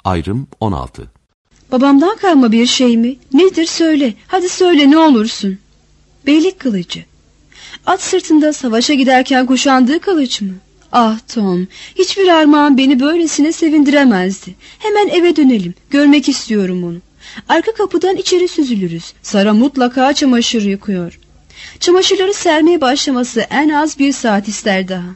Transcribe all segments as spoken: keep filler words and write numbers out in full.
Ayrım on altı. Babamdan kalma bir şey mi? Nedir söyle. Hadi söyle ne olursun. Beylik kılıcı. At sırtında savaşa giderken kuşandığı kılıç mı? Ah Tom, hiçbir armağan beni böylesine sevindiremezdi. Hemen eve dönelim. Görmek istiyorum onu. Arka kapıdan içeri süzülürüz. Sara mutlaka çamaşır yıkıyor. Çamaşırları sermeye başlaması en az bir saat ister daha.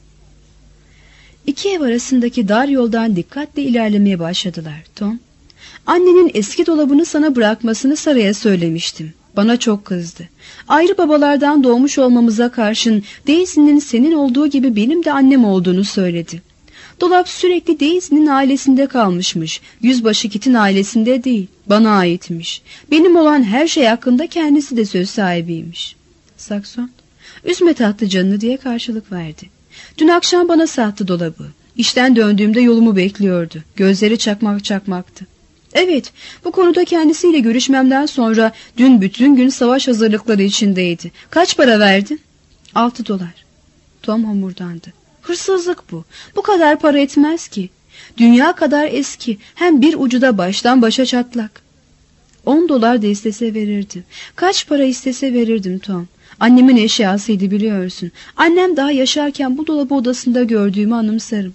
İki ev arasındaki dar yoldan dikkatle ilerlemeye başladılar. Tom, annenin eski dolabını sana bırakmasını Sara'ya söylemiştim. Bana çok kızdı. Ayrı babalardan doğmuş olmamıza karşın Daisy'nin senin olduğu gibi benim de annem olduğunu söyledi. Dolap sürekli Daisy'nin ailesinde kalmışmış. Yüzbaşı Kit'in ailesinde değil, bana aitmiş. Benim olan her şey hakkında kendisi de söz sahibiymiş. Sakson, üzme tatlı canını diye karşılık verdi. Dün akşam bana sattı dolabı. İşten döndüğümde yolumu bekliyordu. Gözleri çakmak çakmaktı. Evet, bu konuda kendisiyle görüşmemden sonra dün bütün gün savaş hazırlıkları içindeydi. Kaç para verdin? Altı dolar. Tom homurdandı. Hırsızlık bu. Bu kadar para etmez ki. Dünya kadar eski, hem bir ucu da baştan başa çatlak. On dolar da istese verirdim. Kaç para istese verirdim Tom. Annemin eşyasıydı biliyorsun. Annem daha yaşarken bu dolabı odasında gördüğümü anımsarım.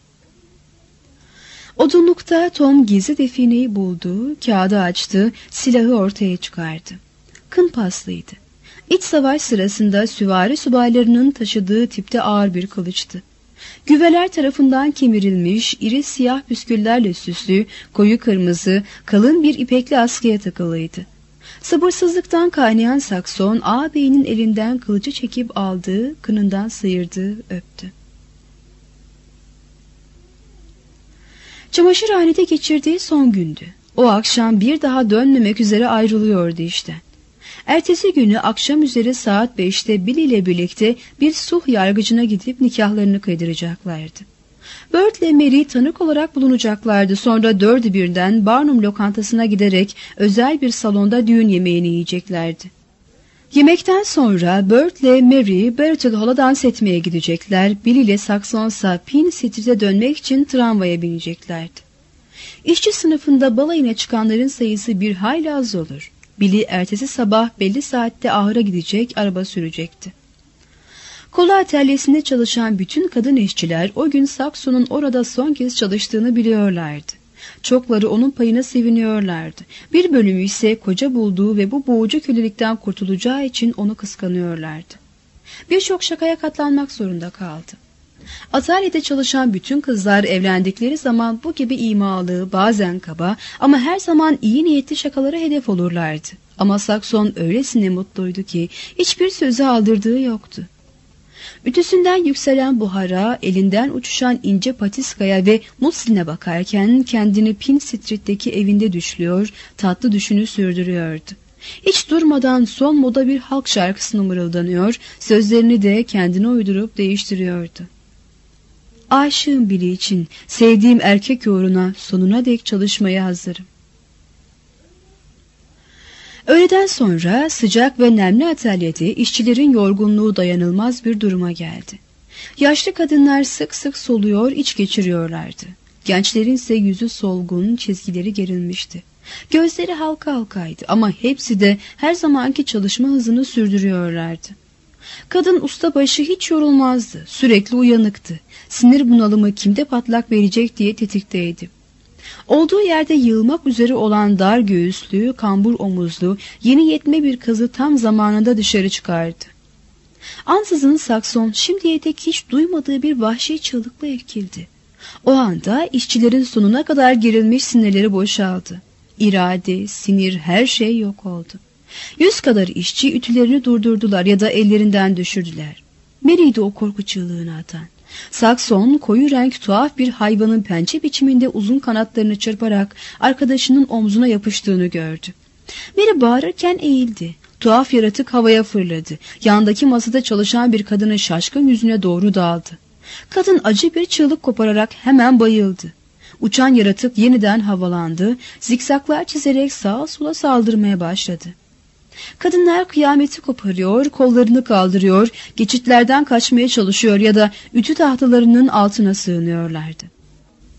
Odunlukta Tom gizli defineyi buldu, kağıdı açtı, silahı ortaya çıkardı. Kın paslıydı. İç savaş sırasında süvari subaylarının taşıdığı tipte ağır bir kılıçtı. Güveler tarafından kemirilmiş, iri siyah püsküllerle süslü, koyu kırmızı, kalın bir ipekli askıya takılıydı. Sabırsızlıktan kaynayan Sakson, ağabeyinin elinden kılıcı çekip aldı, kınından sıyırdı, öptü. Çamaşırhanede geçirdiği son gündü. O akşam bir daha dönmemek üzere ayrılıyordu işten. Ertesi günü akşam üzeri saat beşte Billy ile birlikte bir sulh yargıcına gidip nikahlarını kıydıracaklardı. Bert ile Mary tanık olarak bulunacaklardı. Sonra dördü birden Barnum lokantasına giderek özel bir salonda düğün yemeğini yiyeceklerdi. Yemekten sonra Bert ile Mary Bertel Hall'a dans etmeye gidecekler. Billy ile Saksonsa Pin Street'e dönmek için tramvaya bineceklerdi. İşçi sınıfında balayına çıkanların sayısı bir hayli az olur. Billy ertesi sabah belli saatte ahıra gidecek, araba sürecekti. Kola atölyesinde çalışan bütün kadın işçiler o gün Sakson'un orada son kez çalıştığını biliyorlardı. Çokları onun payına seviniyorlardı. Bir bölümü ise koca bulduğu ve bu boğucu kölelikten kurtulacağı için onu kıskanıyorlardı. Birçok şakaya katlanmak zorunda kaldı. Atölyede çalışan bütün kızlar evlendikleri zaman bu gibi imalı, bazen kaba ama her zaman iyi niyetli şakalara hedef olurlardı. Ama Sakson öylesine mutluydu ki hiçbir sözü aldırdığı yoktu. Ütüsünden yükselen buhara, elinden uçuşan ince patiskaya ve musline bakarken kendini Pin Street'teki evinde düşlüyor, tatlı düşünü sürdürüyordu. Hiç durmadan son moda bir halk şarkısını mırıldanıyor, sözlerini de kendine uydurup değiştiriyordu. Aşığım Billy için, sevdiğim erkek uğruna sonuna dek çalışmaya hazırım. Öğleden sonra sıcak ve nemli atölyede işçilerin yorgunluğu dayanılmaz bir duruma geldi. Yaşlı kadınlar sık sık soluyor, iç geçiriyorlardı. Gençlerin ise yüzü solgun, çizgileri gerilmişti. Gözleri halka halkaydı ama hepsi de her zamanki çalışma hızını sürdürüyorlardı. Kadın ustabaşı hiç yorulmazdı, sürekli uyanıktı. Sinir bunalımı kimde patlak verecek diye tetikteydi. Olduğu yerde yığılmak üzere olan dar göğüslü, kambur omuzlu, yeni yetme bir kızı tam zamanında dışarı çıkardı. Ansızın Sakson şimdiye dek hiç duymadığı bir vahşi çığlıkla irkildi. O anda işçilerin sonuna kadar gerilmiş sinirleri boşaldı. İrade, sinir, her şey yok oldu. Yüz kadar işçi ütülerini durdurdular ya da ellerinden düşürdüler. Mary'di o korku çığlığını atan. Sakson koyu renk tuhaf bir hayvanın pençe biçiminde uzun kanatlarını çırparak arkadaşının omzuna yapıştığını gördü. Mary bağırırken eğildi. Tuhaf yaratık havaya fırladı. Yandaki masada çalışan bir kadının şaşkın yüzüne doğru daldı. Kadın acı bir çığlık kopararak hemen bayıldı. Uçan yaratık yeniden havalandı, zikzaklar çizerek sağa sola saldırmaya başladı. Kadınlar kıyameti koparıyor, kollarını kaldırıyor, geçitlerden kaçmaya çalışıyor ya da ütü tahtalarının altına sığınıyorlardı.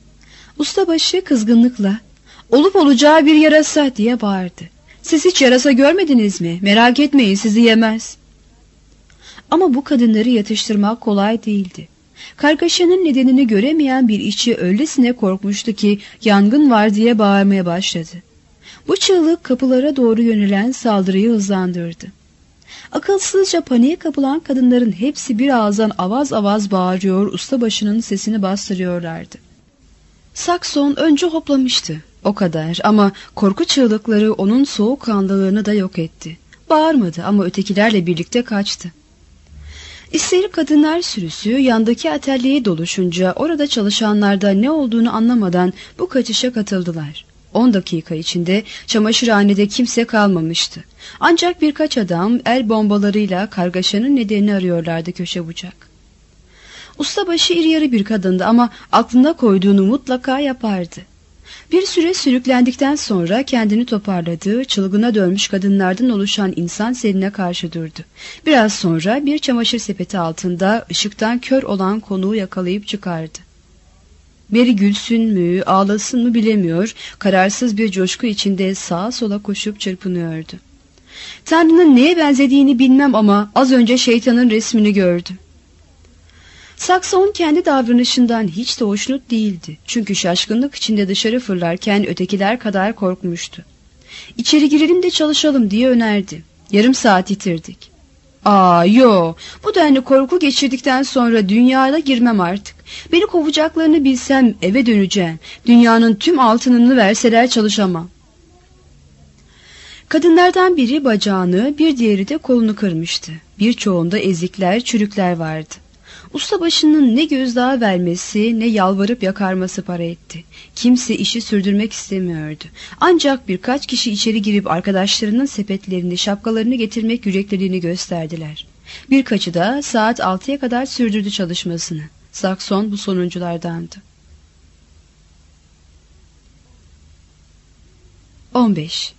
Ustabaşı kızgınlıkla "Olup olacağı bir yarasa" diye bağırdı. "Siz hiç yarasa görmediniz mi? Merak etmeyin, sizi yemez." Ama bu kadınları yatıştırmak kolay değildi. Kargaşanın nedenini göremeyen bir işçi öylesine korkmuştu ki yangın var diye bağırmaya başladı. Bu çığlık kapılara doğru yönelen saldırıyı hızlandırdı. Akılsızca paniğe kapılan kadınların hepsi bir ağızdan avaz avaz bağırıyor, ustabaşının sesini bastırıyorlardı. Sakson önce hoplamıştı, o kadar, ama korku çığlıkları onun soğukkanlılığını da yok etti. Bağırmadı ama ötekilerle birlikte kaçtı. İsteri kadınlar sürüsü yandaki atölyeye doluşunca orada çalışanlarda ne olduğunu anlamadan bu kaçışa katıldılar. On dakika içinde çamaşırhanede kimse kalmamıştı. Ancak birkaç adam el bombalarıyla kargaşanın nedenini arıyorlardı köşe bucak. Ustabaşı iri yarı bir kadındı ama aklına koyduğunu mutlaka yapardı. Bir süre sürüklendikten sonra kendini toparladığı, çılgına dönmüş kadınlardan oluşan insan seline karşı durdu. Biraz sonra bir çamaşır sepeti altında ışıktan kör olan konuğu yakalayıp çıkardı. Mary gülsün mü, ağlasın mı bilemiyor, kararsız bir coşku içinde sağa sola koşup çırpınıyordu. "Tanrı'nın neye benzediğini bilmem ama az önce şeytanın resmini gördüm." Sakson kendi davranışından hiç de hoşnut değildi. Çünkü şaşkınlık içinde dışarı fırlarken ötekiler kadar korkmuştu. "İçeri girelim de çalışalım" diye önerdi. "Yarım saat yitirdik." "Aa yo, bu denli korku geçirdikten sonra dünyaya girmem artık. Beni kovacaklarını bilsem eve döneceğim. Dünyanın tüm altınını verseler çalışamam." Kadınlardan biri bacağını, bir diğeri de kolunu kırmıştı. Birçoğunda ezikler, çürükler vardı. Ustabaşının ne gözdağı vermesi ne yalvarıp yakarması para etti. Kimse işi sürdürmek istemiyordu. Ancak birkaç kişi içeri girip arkadaşlarının sepetlerini, şapkalarını getirmek yürekliliğini gösterdiler. Birkaçı da saat altıya kadar sürdürdü çalışmasını. Sakson bu sonunculardandı. on beş.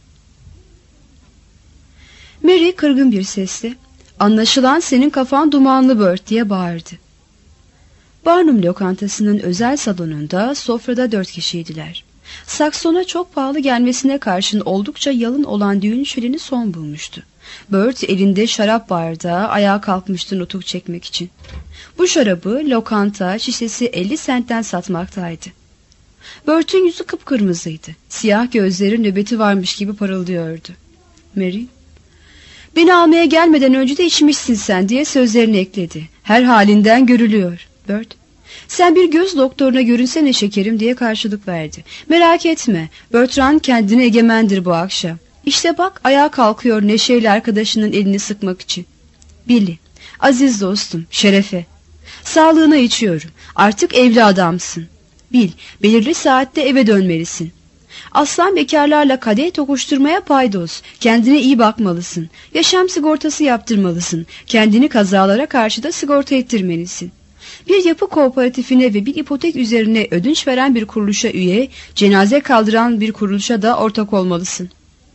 Mary kırgın bir sesle "Anlaşılan senin kafan dumanlı Bert" diye bağırdı. Barnum lokantasının özel salonunda sofrada dört kişiydiler. Sakson'a çok pahalı gelmesine karşın oldukça yalın olan düğün şöleni son bulmuştu. Bert elinde şarap bardağı ayağa kalkmıştı nutuk çekmek için. Bu şarabı lokanta şişesi elli sentten satmaktaydı. Bert'ün yüzü kıpkırmızıydı. Siyah gözleri nöbeti varmış gibi parıldıyordu. Mary, "Beni almaya gelmeden önce de içmişsin sen" diye sözlerini ekledi. "Her halinden görülüyor." Bert, "Sen bir göz doktoruna görünsene şekerim" diye karşılık verdi. "Merak etme, Bertrand kendine egemendir bu akşam. İşte bak, ayağa kalkıyor neşeyle arkadaşının elini sıkmak için." "Billy, aziz dostum, şerefe. Sağlığına içiyorum. Artık evli adamsın. Bil, belirli saatte eve dönmelisin. Aslan bekarlarla kadeh tokuşturmaya paydos. Kendine iyi bakmalısın. Yaşam sigortası yaptırmalısın. Kendini kazalara karşı da sigorta ettirmelisin. Bir yapı kooperatifine ve bir ipotek üzerine ödünç veren bir kuruluşa üye, cenaze kaldıran bir kuruluşa da ortak olmalısın."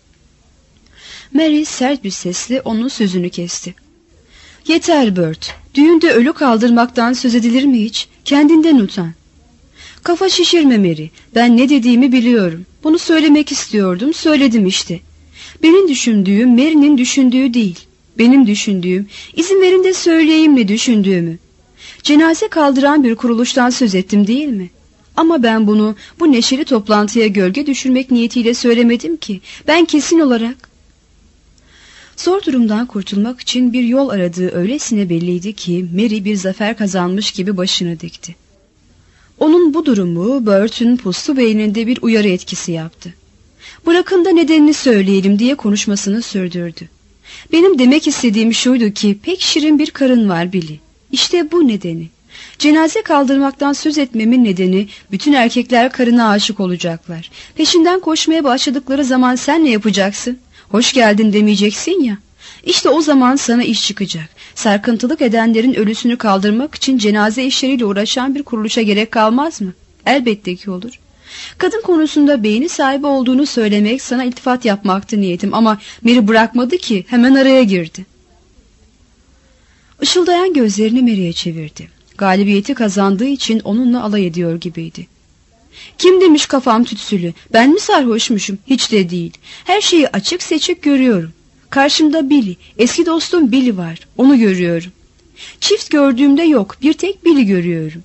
Mary sert bir sesle onun sözünü kesti. "Yeter Bert, düğünde ölü kaldırmaktan söz edilir mi hiç? Kendinden utan." "Kafa şişirme Mary, ben ne dediğimi biliyorum. Bunu söylemek istiyordum, söyledim işte. Benim düşündüğüm Mary'nin düşündüğü değil. Benim düşündüğüm, izin verin de söyleyeyim ne düşündüğümü. Cenaze kaldıran bir kuruluştan söz ettim değil mi? Ama ben bunu bu neşeli toplantıya gölge düşürmek niyetiyle söylemedim ki. Ben kesin olarak..." Zor durumdan kurtulmak için bir yol aradığı öylesine belliydi ki Mary bir zafer kazanmış gibi başını dikti. Onun bu durumu Bert'ün puslu beyninde bir uyarı etkisi yaptı. "Bırakın da nedenini söyleyelim" diye konuşmasını sürdürdü. "Benim demek istediğim şuydu ki pek şirin bir karın var Billy. İşte bu nedeni. Cenaze kaldırmaktan söz etmemin nedeni bütün erkekler karına aşık olacaklar. Peşinden koşmaya başladıkları zaman sen ne yapacaksın? Hoş geldin demeyeceksin ya. İşte o zaman sana iş çıkacak. Sarkıntılık edenlerin ölüsünü kaldırmak için cenaze işleriyle uğraşan bir kuruluşa gerek kalmaz mı? Elbette ki olur. Kadın konusunda beyni sahibi olduğunu söylemek, sana iltifat yapmaktı niyetim ama Mary bırakmadı ki, hemen araya girdi." Işıldayan gözlerini Mary'e çevirdi. Galibiyeti kazandığı için onunla alay ediyor gibiydi. Kim demiş kafam tütsülü? Ben mi sarhoşmuşum? Hiç de değil. Her şeyi açık seçik görüyorum. Karşımda Billy, eski dostum Billy var. Onu görüyorum. Çift gördüğümde yok, bir tek Billy görüyorum.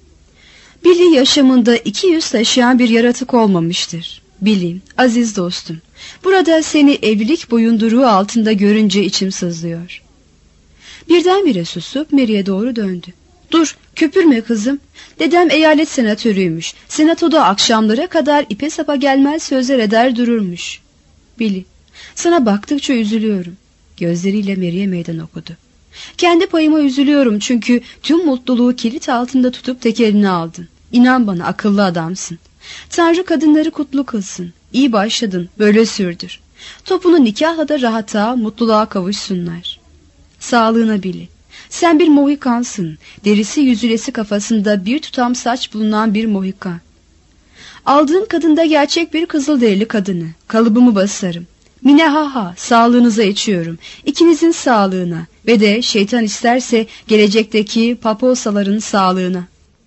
Billy yaşamında iki yüz taşıyan bir yaratık olmamıştır. Billy, aziz dostum. Burada seni evlilik boyunduruğu altında görünce içim sızlıyor. Birdenbire susup Mary'e doğru döndü. Dur, köpürme kızım. Dedem eyalet senatörüymüş. Senatoda akşamlara kadar ipe sapa gelmez sözler eder dururmuş. Billy, sana baktıkça üzülüyorum. Gözleriyle Mary'e meydan okudu. Kendi payıma üzülüyorum çünkü tüm mutluluğu kilit altında tutup tekerini aldın. İnan bana, akıllı adamsın. Tanrı kadınları kutlu kılsın. İyi başladın, böyle sürdür. Topunu nikahla da rahata, mutluluğa kavuşsunlar. Sağlığına Billy. Sen bir Mohikansın. Derisi yüzülesi kafasında bir tutam saç bulunan bir Mohikan. Aldığın kadında gerçek bir kızılderili kadını. Kalıbımı basarım. Minehaha, sağlığınıza içiyorum. İkinizin sağlığına ve de şeytan isterse gelecekteki paposaların sağlığına.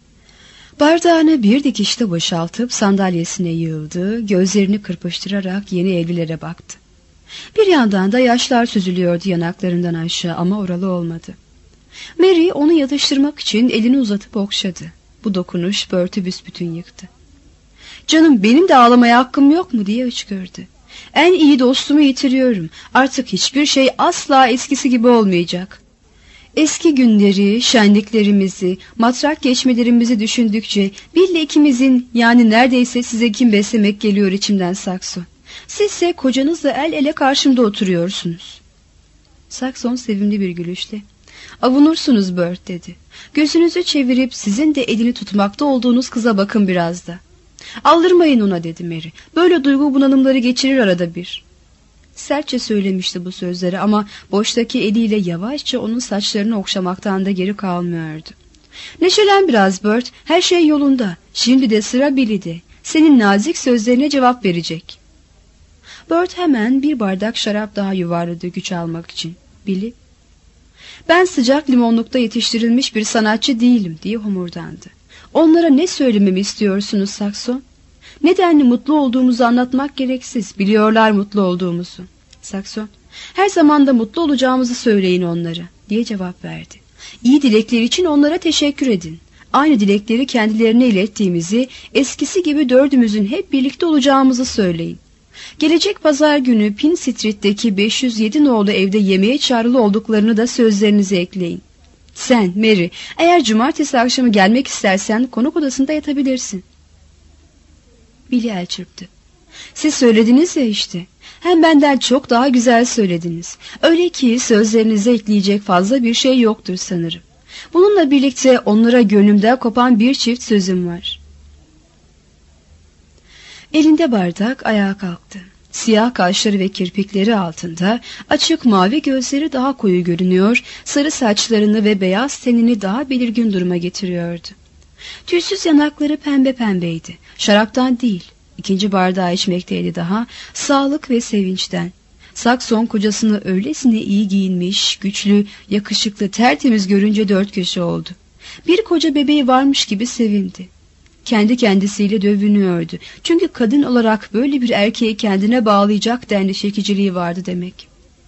Bardağını bir dikişte boşaltıp sandalyesine yığıldı, gözlerini kırpıştırarak yeni evlilere baktı. Bir yandan da yaşlar süzülüyordu yanaklarından aşağı ama oralı olmadı. Mary onu yatıştırmak için elini uzatıp okşadı. Bu dokunuş Bert'ü büsbütün yıktı. Canım, benim de ağlamaya hakkım yok mu diye hıçkırdı. En iyi dostumu yitiriyorum. Artık hiçbir şey asla eskisi gibi olmayacak. Eski günleri, şenliklerimizi, matrak geçmelerimizi düşündükçe Bill'le ikimizin, yani neredeyse size kim beslemek geliyor içimden Sakson. Sizse kocanızla el ele karşımda oturuyorsunuz. Sakson sevimli bir gülüşle, avunursunuz Bert dedi. Gözünüzü çevirip sizin de elini tutmakta olduğunuz kıza bakın biraz da. Aldırmayın ona dedi Mary. Böyle duygu bunalımları geçirir arada bir. Sertçe söylemişti bu sözleri ama boştaki eliyle yavaşça onun saçlarını okşamaktan da geri kalmıyordu. Neşelen biraz Bert, her şey yolunda. Şimdi de sıra Billy'de. Senin nazik sözlerine cevap verecek. Bert hemen bir bardak şarap daha yuvarladı güç almak için. Billy, ben sıcak limonlukta yetiştirilmiş bir sanatçı değilim diye homurdandı. Onlara ne söylememi istiyorsunuz Sakson? Nedenli mutlu olduğumuzu anlatmak gereksiz. Biliyorlar mutlu olduğumuzu. Sakson, her zaman da mutlu olacağımızı söyleyin onlara diye cevap verdi. İyi dilekleri için onlara teşekkür edin. Aynı dilekleri kendilerine ilettiğimizi, eskisi gibi dördümüzün hep birlikte olacağımızı söyleyin. Gelecek pazar günü Pin Street'teki beş yüz yedi nolu evde yemeğe çağrılı olduklarını da sözlerinize ekleyin. Sen Mary, eğer cumartesi akşamı gelmek istersen konuk odasında yatabilirsin. Billy el çırptı. Siz söylediniz ya işte. Hem benden çok daha güzel söylediniz. Öyle ki sözlerinize ekleyecek fazla bir şey yoktur sanırım. Bununla birlikte onlara gönlümden kopan bir çift sözüm var. Elinde bardak ayağa kalktı. Siyah kaşları ve kirpikleri altında açık mavi gözleri daha koyu görünüyor, sarı saçlarını ve beyaz tenini daha belirgin duruma getiriyordu. Tüysüz yanakları pembe pembeydi. Şaraptan değil, ikinci bardağı içmekteydi daha, sağlık ve sevinçten. Sakson kocasını öylesine iyi giyinmiş, güçlü, yakışıklı, tertemiz görünce dört köşe oldu. Bir koca bebeği varmış gibi sevindi. Kendi kendisiyle dövünüyordu. Çünkü kadın olarak böyle bir erkeği kendine bağlayacak denli çekiciliği vardı demek.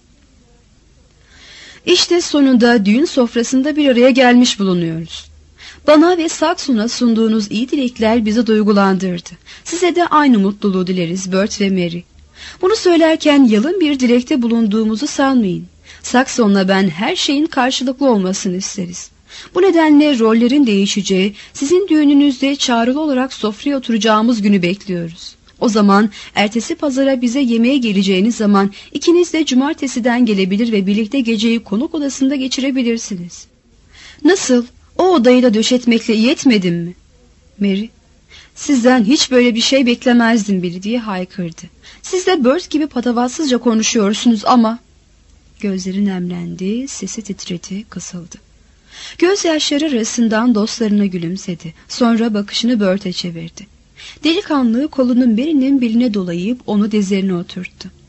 İşte sonunda düğün sofrasında bir araya gelmiş bulunuyoruz. Bana ve Sakson'a sunduğunuz iyi dilekler bizi duygulandırdı. Size de aynı mutluluğu dileriz Bert ve Mary. Bunu söylerken yalın bir dilekte bulunduğumuzu sanmayın. Sakson'la ben her şeyin karşılıklı olmasını isteriz. Bu nedenle rollerin değişeceği, sizin düğününüzde çağrılı olarak sofraya oturacağımız günü bekliyoruz. O zaman ertesi pazara bize yemeğe geleceğiniz zaman ikiniz de cumartesiden gelebilir ve birlikte geceyi konuk odasında geçirebilirsiniz. Nasıl? O odayı da döşetmekle iyi etmedim mi? Mary, sizden hiç böyle bir şey beklemezdim Billy diye haykırdı. Siz de Bert gibi patavatsızca konuşuyorsunuz ama... Gözleri nemlendi, sesi titredi, kısıldı. Gözyaşları arasından dostlarına gülümsedi. Sonra bakışını Bert'e çevirdi. Delikanlı kolunun birinin beline dolayıp onu dizlerine oturttu.